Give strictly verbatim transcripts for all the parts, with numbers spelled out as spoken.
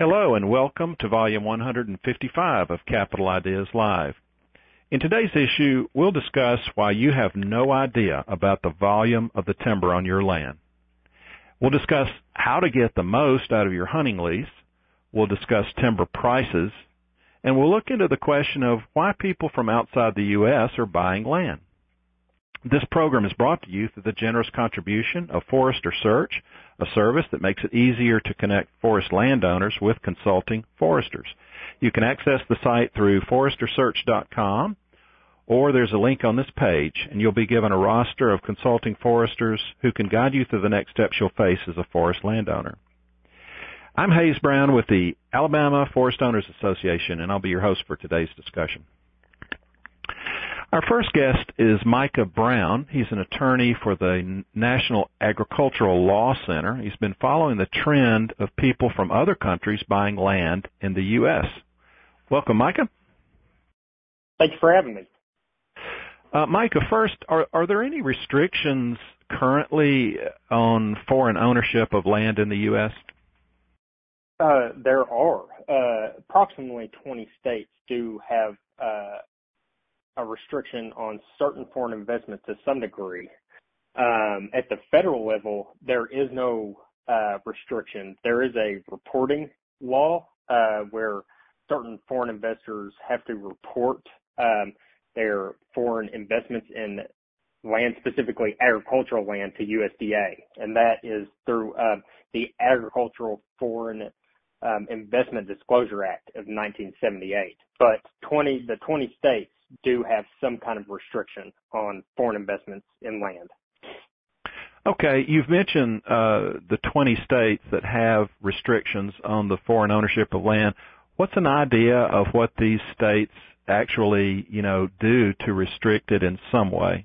Hello and welcome to Volume one hundred fifty-five of Capital Ideas Live. In today's issue, we'll discuss why you have no idea about the volume of the timber on your land. We'll discuss how to get the most out of your hunting lease. We'll discuss timber prices. And we'll look into the question of why people from outside the U S are buying land. This program is brought to you through the generous contribution of Forester Search, a service that makes it easier to connect forest landowners with consulting foresters. You can access the site through forester search dot com, or there's a link on this page, and you'll be given a roster of consulting foresters who can guide you through the next steps you'll face as a forest landowner. I'm Hayes Brown with the Alabama Forest Owners Association, and I'll be your host for today's discussion. Our first guest is Micah Brown. He's an attorney for the National Agricultural Law Center. He's been following the trend of people from other countries buying land in the U S. Welcome, Micah. Thank you for having me. Uh, Micah, first, are, are there any restrictions currently on foreign ownership of land in the U S? Uh, there are. Uh, approximately twenty states do have uh, a restriction on certain foreign investment to some degree. Um, at the federal level, there is no uh, restriction. There is a reporting law uh, where certain foreign investors have to report um, their foreign investments in land, specifically agricultural land, to U S D A, and that is through uh, the Agricultural Foreign um, Investment Disclosure Act of nineteen seventy-eight. But twenty, the twenty states do have some kind of restriction on foreign investments in land. Okay, you've mentioned uh, the twenty states that have restrictions on the foreign ownership of land. What's an idea of what these states actually, you know, do to restrict it in some way?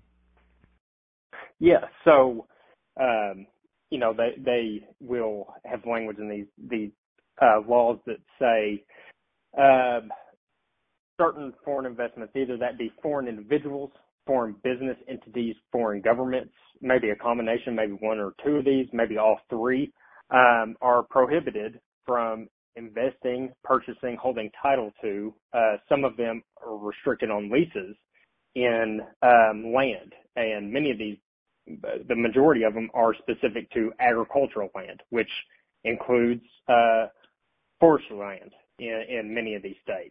Yeah, so, um, you know, they, they will have language in these, these uh, laws that say, um, certain foreign investments, either that be foreign individuals, foreign business entities, foreign governments, maybe a combination, maybe one or two of these, maybe all three, um, are prohibited from investing, purchasing, holding title to. Uh, some of them are restricted on leases in um, land, and many of these, the majority of them are specific to agricultural land, which includes uh, forestry land in, in many of these states.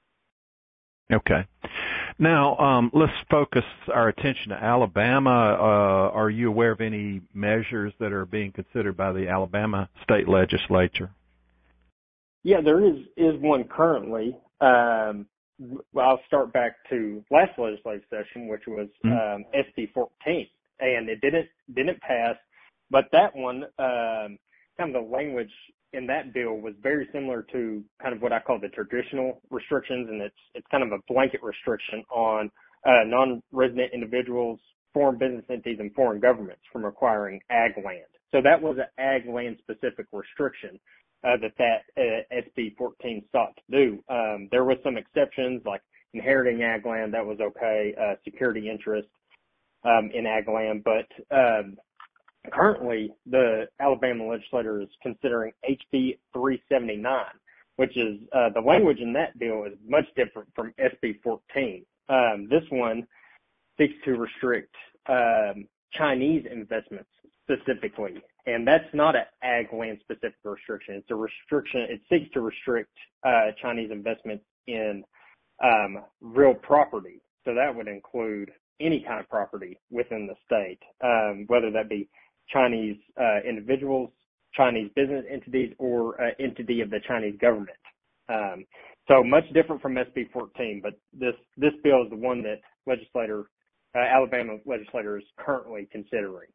Okay. Now, um, let's focus our attention to Alabama. Uh, are you aware of any measures that are being considered by the Alabama state legislature? Yeah, there is, is one currently. Um, well, I'll start back to last legislative session, which was mm-hmm. um, S B fourteen, and it didn't didn't pass. But that one, um, kind of the language in that bill was very similar to kind of what I call the traditional restrictions, and it's it's kind of a blanket restriction on uh, non-resident individuals, foreign business entities, and foreign governments from acquiring ag land. So that was an ag land specific restriction uh, that that uh, S B fourteen sought to do. Um, there was some exceptions like inheriting ag land, that was okay, uh, security interest um, in ag land, but um, currently, the Alabama legislature is considering H B three seventy-nine, which is uh, the language in that bill is much different from S B fourteen. Um, this one seeks to restrict um, Chinese investments specifically, and that's not an ag land specific restriction. It's a restriction. It seeks to restrict uh, Chinese investments in um, real property. So that would include any kind of property within the state, um, whether that be Chinese uh, individuals, Chinese business entities, or uh, entity of the Chinese government. Um, so much different from S B fourteen, but this this bill is the one that legislator, uh, Alabama legislator is currently considering.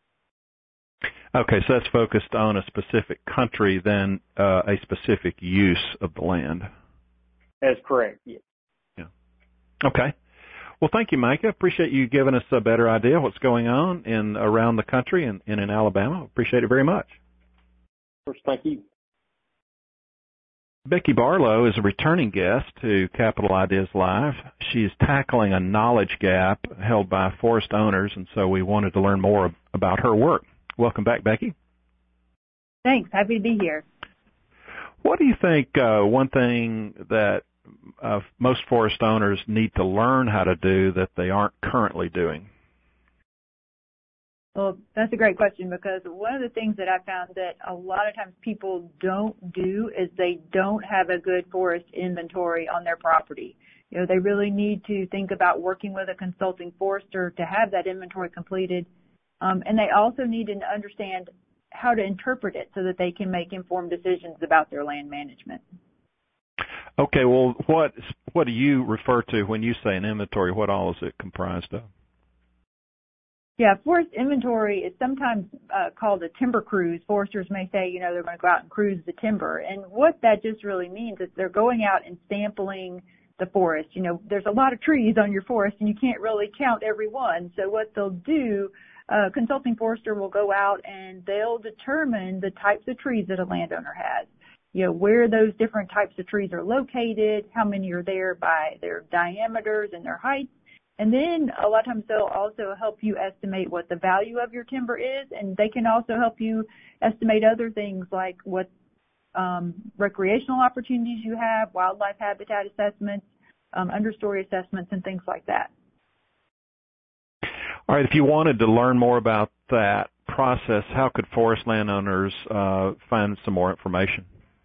Okay, so that's focused on a specific country than uh, a specific use of the land. That's correct. Yes. Yeah. Okay. Well, thank you, Micah. Appreciate you giving us a better idea of what's going on in around the country and, and in Alabama. Appreciate it very much. Of course, thank you. Becky Barlow is a returning guest to Capital Ideas Live. She is tackling a knowledge gap held by forest owners, and so we wanted to learn more about her work. Welcome back, Becky. Thanks. Happy to be here. What do you think uh, one thing that uh, most forest owners need to learn how to do that they aren't currently doing? Well, that's a great question, because one of the things that I found that a lot of times people don't do is they don't have a good forest inventory on their property. You know, they really need to think about working with a consulting forester to have that inventory completed. Um, and they also need to understand how to interpret it so that they can make informed decisions about their land management. Okay, well, what what do you refer to when you say an inventory? What all is it comprised of? Yeah, forest inventory is sometimes uh, called a timber cruise. Foresters may say, you know, they're going to go out and cruise the timber. And what that just really means is they're going out and sampling the forest. You know, there's a lot of trees on your forest and you can't really count every one. So what they'll do, a consulting forester will go out and they'll determine the types of trees that a landowner has. You know, where those different types of trees are located, how many are there by their diameters and their heights. And then a lot of times they'll also help you estimate what the value of your timber is, and they can also help you estimate other things like what um, recreational opportunities you have, wildlife habitat assessments, um, understory assessments, and things like that. All right, if you wanted to learn more about that process, how could forest landowners uh, find some more information?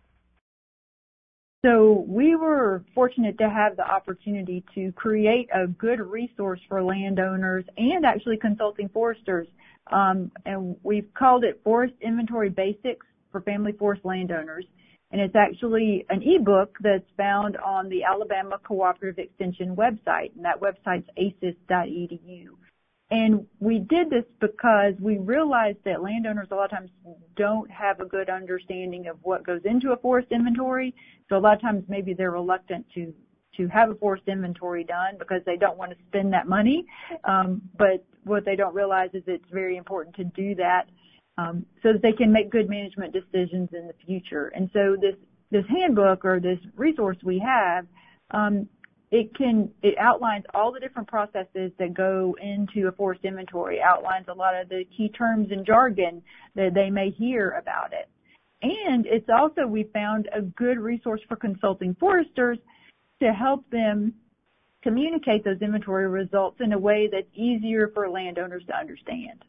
So we were fortunate to have the opportunity to create a good resource for landowners and actually consulting foresters. Um, and we've called it Forest Inventory Basics for Family Forest Landowners. And it's actually an ebook that's found on the Alabama Cooperative Extension website. And that website's A C E S dot E D U. And we did this because we realized that landowners a lot of times don't have a good understanding of what goes into a forest inventory. So a lot of times maybe they're reluctant to, to have a forest inventory done because they don't want to spend that money. Um, but what they don't realize is it's very important to do that um, so that they can make good management decisions in the future. And so this, this handbook or this resource we have, um, It can, it outlines all the different processes that go into a forest inventory, outlines a lot of the key terms and jargon that they may hear about it. And it's also, we found a good resource for consulting foresters to help them communicate those inventory results in a way that's easier for landowners to understand.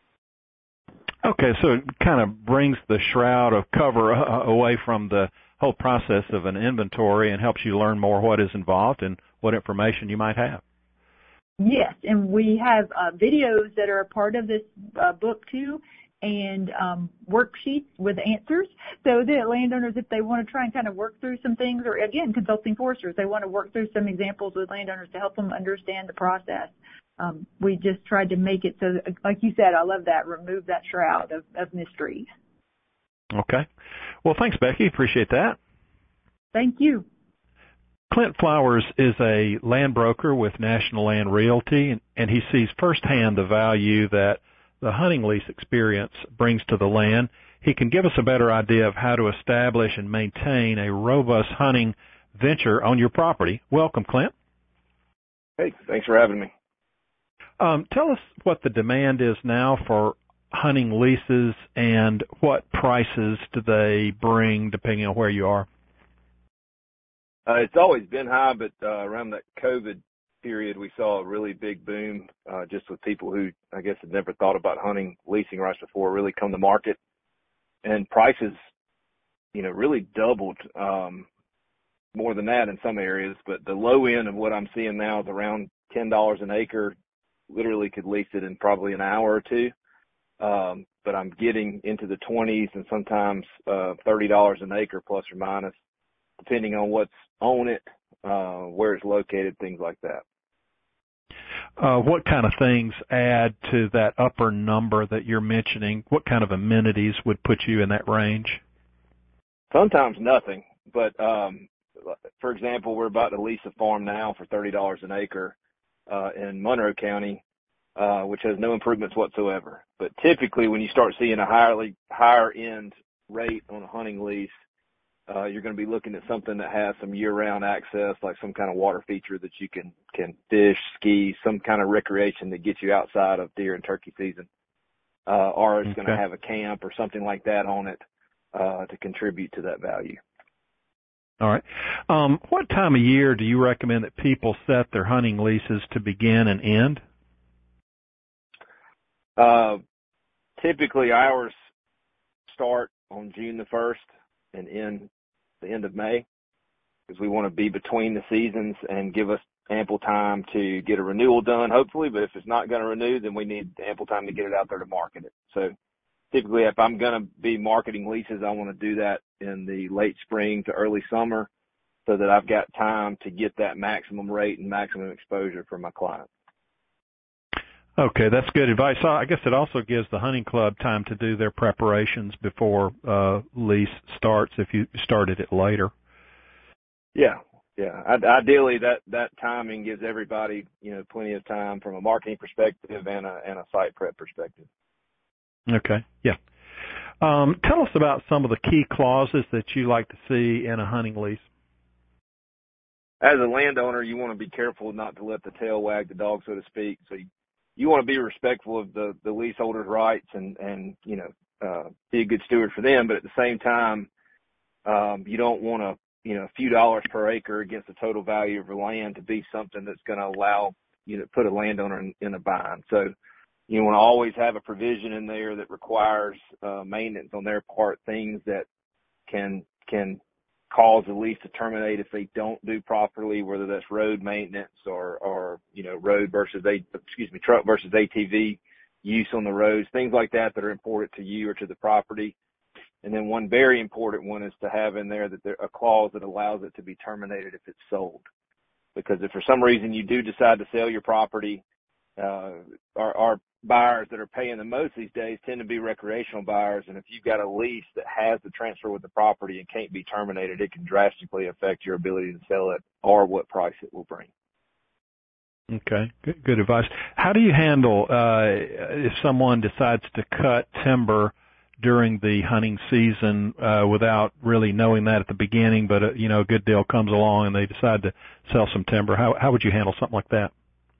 Okay, so it kind of brings the shroud of cover away from the whole process of an inventory and helps you learn more what is involved and what information you might have. Yes, and we have uh, videos that are a part of this uh, book too, and um, worksheets with answers. So that landowners, if they want to try and kind of work through some things, or again, consulting foresters, they want to work through some examples with landowners to help them understand the process. Um, we just tried to make it so, that, like you said, I love that, remove that shroud of, of mystery. Okay. Well, thanks, Becky. Appreciate that. Thank you. Clint Flowers is a land broker with National Land Realty, and he sees firsthand the value that the hunting lease experience brings to the land. He can give us a better idea of how to establish and maintain a robust hunting venture on your property. Welcome, Clint. Hey, thanks for having me. Um, tell us what the demand is now for hunting leases and what prices do they bring depending on where you are? Uh, it's always been high, but uh, around that COVID period, we saw a really big boom uh, just with people who, I guess, had never thought about hunting leasing rights before really come to market. And prices, you know, really doubled, um, more than that in some areas. But the low end of what I'm seeing now is around ten dollars an acre. Literally could lease it in probably an hour or two. Um, but I'm getting into the twenties and sometimes uh, thirty dollars an acre plus or minus, depending on what's on it, uh, where it's located, things like that. Uh, what kind of things add to that upper number that you're mentioning? What kind of amenities would put you in that range? Sometimes nothing, but um, for example, we're about to lease a farm now for thirty dollars an acre uh, in Monroe County, uh, which has no improvements whatsoever. But typically when you start seeing a higher, higher end rate on a hunting lease, uh, you're going to be looking at something that has some year-round access, like some kind of water feature that you can, can fish, ski, some kind of recreation that gets you outside of deer and turkey season. Uh, or it's okay. going to have a camp or something like that on it, uh, to contribute to that value. All right. Um, what time of year do you recommend that people set their hunting leases to begin and end? Uh, typically ours start on June the first and end the end of May, because we want to be between the seasons and give us ample time to get a renewal done, hopefully. But if it's not going to renew, then we need ample time to get it out there to market it. So typically, if I'm going to be marketing leases, I want to do that in the late spring to early summer so that I've got time to get that maximum rate and maximum exposure for my client. Okay, that's good advice. So I guess it also gives the hunting club time to do their preparations before uh, lease starts if you started it later. Yeah, yeah. I, ideally, that, that timing gives everybody, you know, plenty of time from a marketing perspective and a, and a site prep perspective. Okay, yeah. Um, tell us about some of the key clauses that you like to see in a hunting lease. As a landowner, you want to be careful not to let the tail wag the dog, so to speak. So you, you want to be respectful of the, the leaseholder's rights and, and, you know, uh, be a good steward for them. But at the same time, um, you don't want to, you know, a few dollars per acre against the total value of your land to be something that's going to allow you to put a landowner in, in a bind. So you want to always have a provision in there that requires uh, maintenance on their part, things that can, can cause the lease to terminate if they don't do properly, whether that's road maintenance or, or, you know, road versus a, excuse me, truck versus A T V use on the roads, things like that that are important to you or to the property. And then one very important one is to have in there that there a clause that allows it to be terminated if it's sold. Because if for some reason you do decide to sell your property, uh, our, our buyers that are paying the most these days tend to be recreational buyers. And if you've got a lease that has the transfer with the property and can't be terminated, it can drastically affect your ability to sell it or what price it will bring. Okay, good, good advice. How do you handle uh, if someone decides to cut timber during the hunting season uh, without really knowing that at the beginning, but uh, you know, a good deal comes along and they decide to sell some timber? How how would you handle something like that?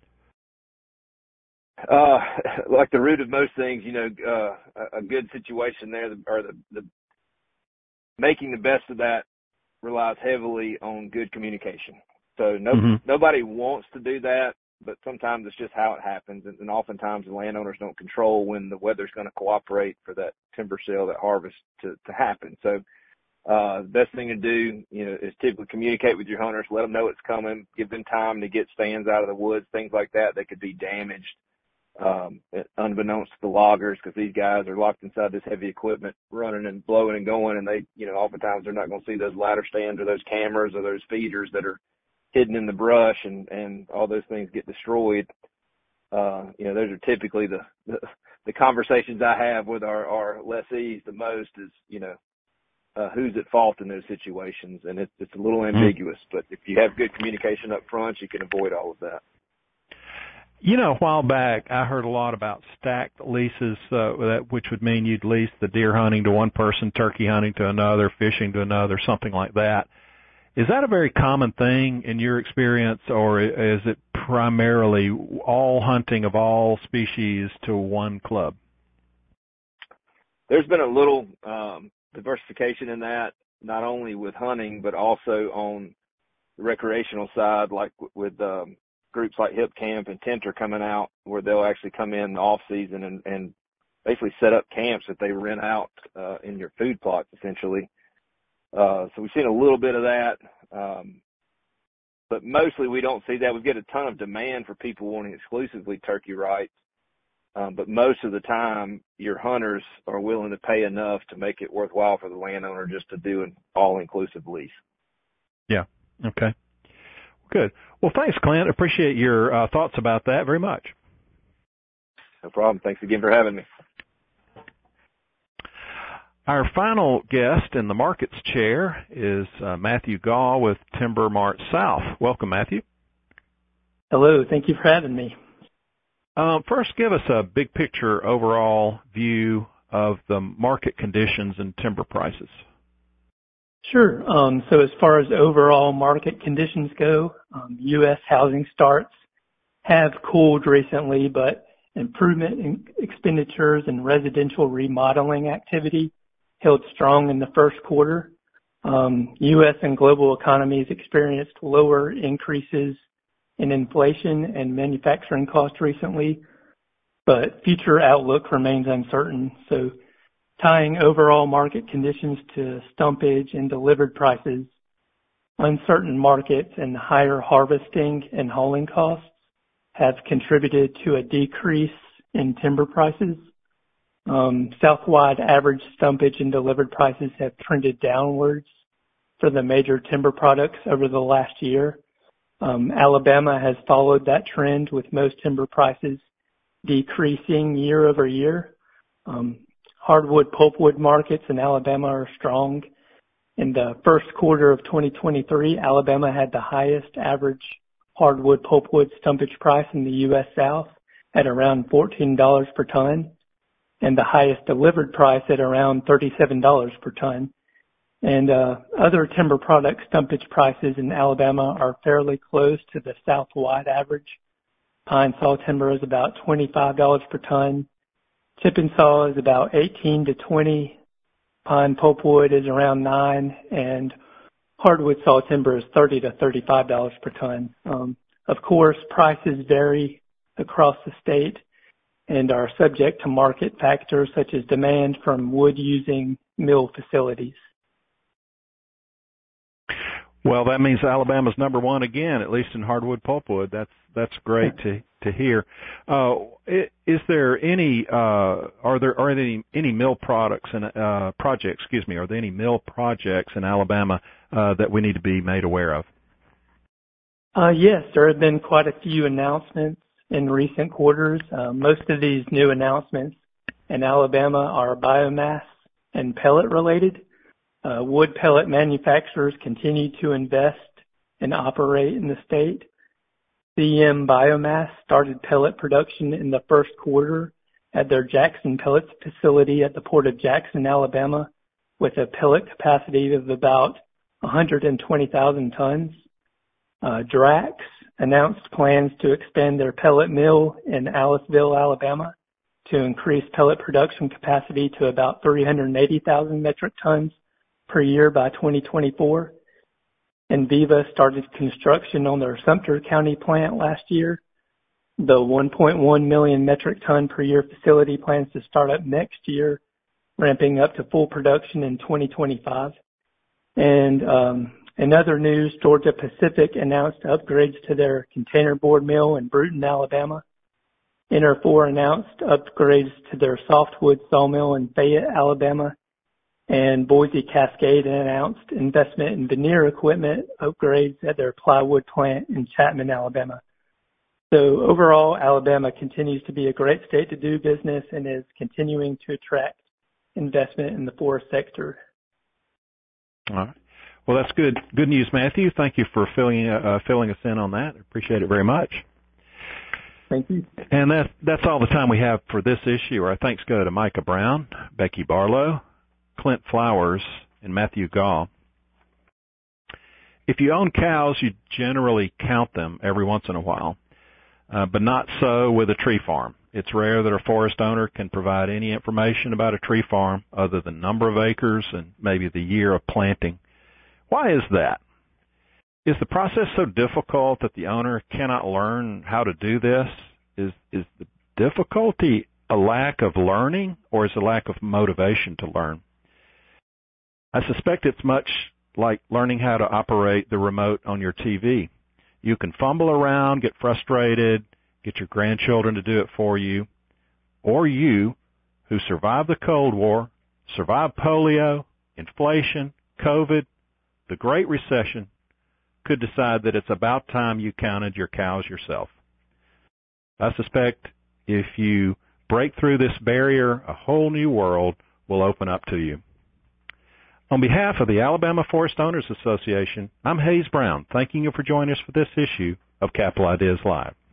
Uh, like the root of most things, you know, uh, a good situation there, or the, the making the best of that relies heavily on good communication. So no, mm-hmm. nobody wants to do that, but sometimes it's just how it happens. And, and oftentimes the landowners don't control when the weather's going to cooperate for that timber sale, that harvest to, to happen. So, uh, the best thing to do, you know, is typically communicate with your hunters, let them know it's coming, give them time to get stands out of the woods, things like that. They could be damaged. Um, unbeknownst to the loggers, because these guys are locked inside this heavy equipment running and blowing and going, and they, you know, oftentimes they're not going to see those ladder stands or those cameras or those feeders that are hidden in the brush, and, and all those things get destroyed. Uh, you know, those are typically the, the, the conversations I have with our, our lessees the most is, you know, uh, who's at fault in those situations. And it's, it's a little ambiguous, but if you have good communication up front, you can avoid all of that. You know, a while back, I heard a lot about stacked leases, uh, that, which would mean you'd lease the deer hunting to one person, turkey hunting to another, fishing to another, something like that. Is that a very common thing in your experience, or is it primarily all hunting of all species to one club? There's been a little um, diversification in that, not only with hunting, but also on the recreational side, like with um, groups like Hip Camp and Tent are coming out, where they'll actually come in off season and, and basically set up camps that they rent out uh, in your food plots, essentially. Uh, so we've seen a little bit of that, um, but mostly we don't see that. We get a ton of demand for people wanting exclusively turkey rights, um, but most of the time your hunters are willing to pay enough to make it worthwhile for the landowner just to do an all-inclusive lease. Yeah. Okay. Good. Well, thanks, Clint. Appreciate your uh, thoughts about that very much. No problem. Thanks again for having me. Our final guest in the markets chair is uh, Matthew Gaw with Timber Mart South. Welcome, Matthew. Hello. Thank you for having me. Um, first, give us a big picture overall view of the market conditions and timber prices. Sure. Um, so as far as overall market conditions go, um, U S housing starts have cooled recently, but improvement in expenditures and residential remodeling activity held strong in the first quarter. Um, U S and global economies experienced lower increases in inflation and manufacturing costs recently, but future outlook remains uncertain. So tying overall market conditions to stumpage and delivered prices, uncertain markets and higher harvesting and hauling costs have contributed to a decrease in timber prices. Um, Southwide average stumpage and delivered prices have trended downwards for the major timber products over the last year. Um, Alabama has followed that trend with most timber prices decreasing year over year. Um, hardwood pulpwood markets in Alabama are strong. In the first quarter of twenty twenty-three, Alabama had the highest average hardwood pulpwood stumpage price in the U S South at around fourteen dollars per ton, and the highest delivered price at around thirty-seven dollars per ton. And uh, other timber product stumpage prices in Alabama are fairly close to the Southwide average. Pine saw timber is about twenty-five dollars per ton. Chip and saw is about eighteen to twenty. Pine pulpwood is around nine, and hardwood saw timber is thirty to thirty-five dollars per ton. Um, of course, prices vary across the state and are subject to market factors such as demand from wood-using mill facilities. Well, that means Alabama's number one again, at least in hardwood pulpwood. That's that's great to to hear. Uh, is there any uh, are there are there any, any mill products and uh, projects? Excuse me. Are there any mill projects in Alabama uh, that we need to be made aware of? Uh, yes, there have been quite a few announcements in recent quarters. Uh, most of these new announcements in Alabama are biomass and pellet related. Uh, wood pellet manufacturers continue to invest and operate in the state. C M Biomass started pellet production in the first quarter at their Jackson Pellets facility at the Port of Jackson, Alabama, with a pellet capacity of about one hundred twenty thousand tons. Uh, Drax announced plans to expand their pellet mill in Aliceville, Alabama, to increase pellet production capacity to about three hundred eighty thousand metric tons per year by twenty twenty-four. And Viva started construction on their Sumter County plant last year. The one point one million metric ton per year facility plans to start up next year, ramping up to full production in twenty twenty-five. And um, in other news, Georgia Pacific announced upgrades to their containerboard mill in Bruton, Alabama. Interfor announced upgrades to their softwood sawmill in Fayette, Alabama. And Boise Cascade announced investment in veneer equipment upgrades at their plywood plant in Chapman, Alabama. So overall, Alabama continues to be a great state to do business and is continuing to attract investment in the forest sector. All right. Well, that's good. Good news, Matthew. Thank you for filling uh, filling us in on that. I appreciate it very much. Thank you. And that that's all the time we have for this issue. Our thanks go to Micah Brown, Becky Barlow, Clint Flowers, and Matthew Gall. If you own cows, you generally count them every once in a while, uh, but not so with a tree farm. It's rare that a forest owner can provide any information about a tree farm other than number of acres and maybe the year of planting. Why is that? Is the process so difficult that the owner cannot learn how to do this? Is, is the difficulty a lack of learning, or is it a lack of motivation to learn? I suspect it's much like learning how to operate the remote on your T V. You can fumble around, get frustrated, get your grandchildren to do it for you, or you, who survived the Cold War, survived polio, inflation, COVID, the Great Recession, could decide that it's about time you counted your cows yourself. I suspect if you break through this barrier, a whole new world will open up to you. On behalf of the Alabama Forest Owners Association, I'm Hayes Brown, thanking you for joining us for this issue of Capital Ideas Live.